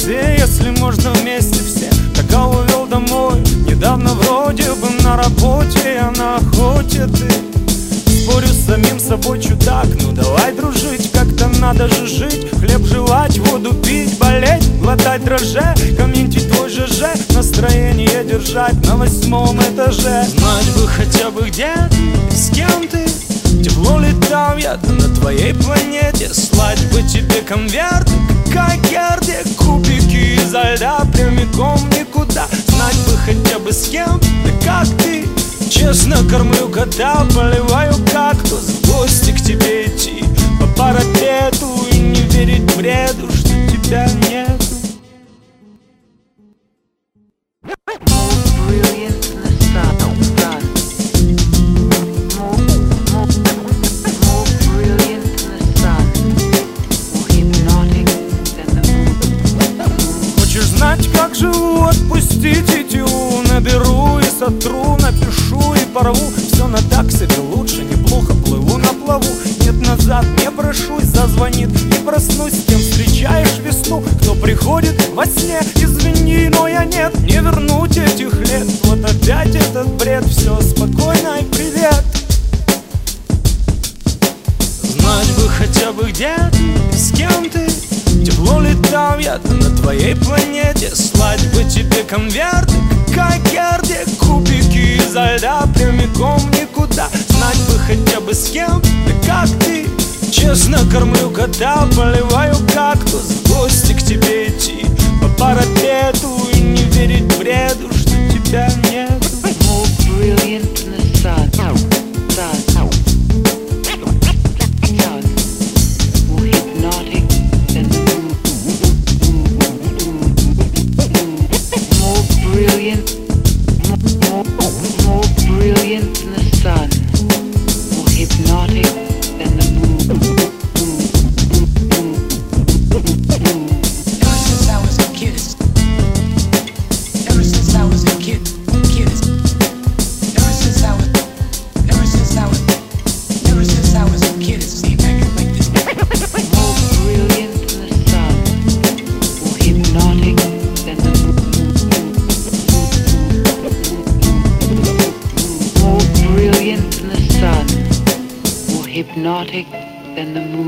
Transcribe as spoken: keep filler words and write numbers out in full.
где, если можно вместе все. Пока увел домой, недавно вроде бы на работе, я на охоте, ты. Спорю с самим собой, чудак, ну давай дружить, как-то надо же жить. Хлеб жевать, воду пить, болеть, глотать дрожжи, комментить твой ЖЖ, настроение держать на восьмом этаже. Знать бы хотя бы где ты, с кем ты, тепло ли там я-то на твоей планете. Слать бы тебе конверты, как Герде, кубики изо льда прямиком никуда. Знать бы хотя бы с кем ты, как ты. Честно кормлю кота, поливаю кактус, в гости к тебе идти по парапету и не верить бреду, что тебя нету. Хочешь знать, как живу? Отпусти тетиву, наберу и сотру, напишу и порву. Все на так себе лучше, неплохо плыву на плаву. Нет, назад не прошусь, зазвонит и проснусь. С кем встречаешь весну, кто приходит во сне. Извини, но я нет, не вернуть этих лет. Вот опять этот бред, все спокойно и привет. Знать бы хотя бы где ты, с кем ты, тепло ли там я-то на твоей планете. Слать бы тебе конверты, как Герде, кубики изо льда прямиком никуда. Знать бы хотя бы с кем ты, как ты. Честно кормлю кота, поливаю кактус, в гости к тебе идти по парапету и не верить бреду, что тебя нет. Hypnotic than the moon.